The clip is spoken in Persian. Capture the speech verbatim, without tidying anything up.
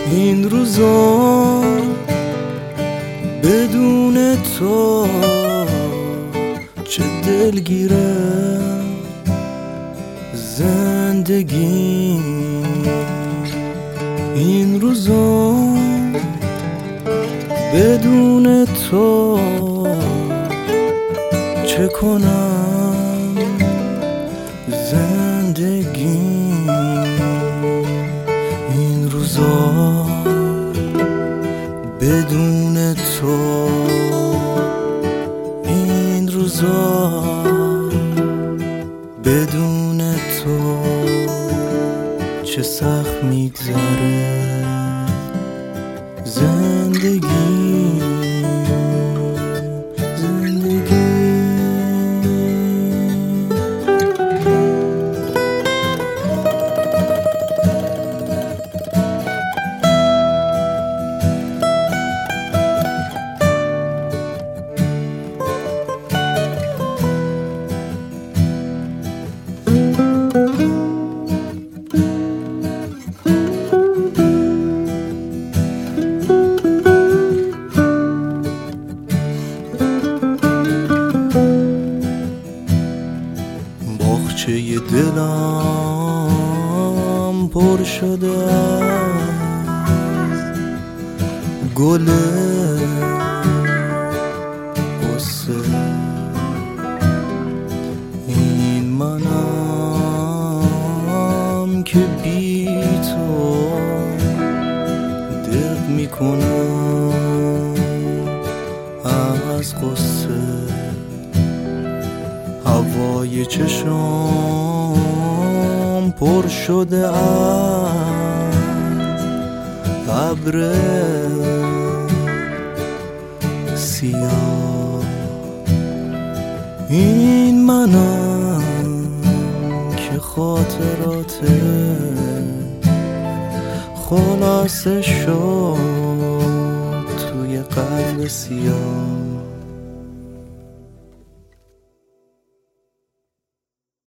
این روزا بدون تو چه دلگیره زندگی. این روزا بدون تو چه کنم زندگی. این روزا بدون تو، این روزا بدون تو چه سخت میگذره زندگی. باغچه دلم پر شده از گل قصه. این منم که بی تو دق میکنم از قصه. هوای چشم پر شده از ابر سیاه. این منم که خاطرات خلاصه شد توی قلب سیاه.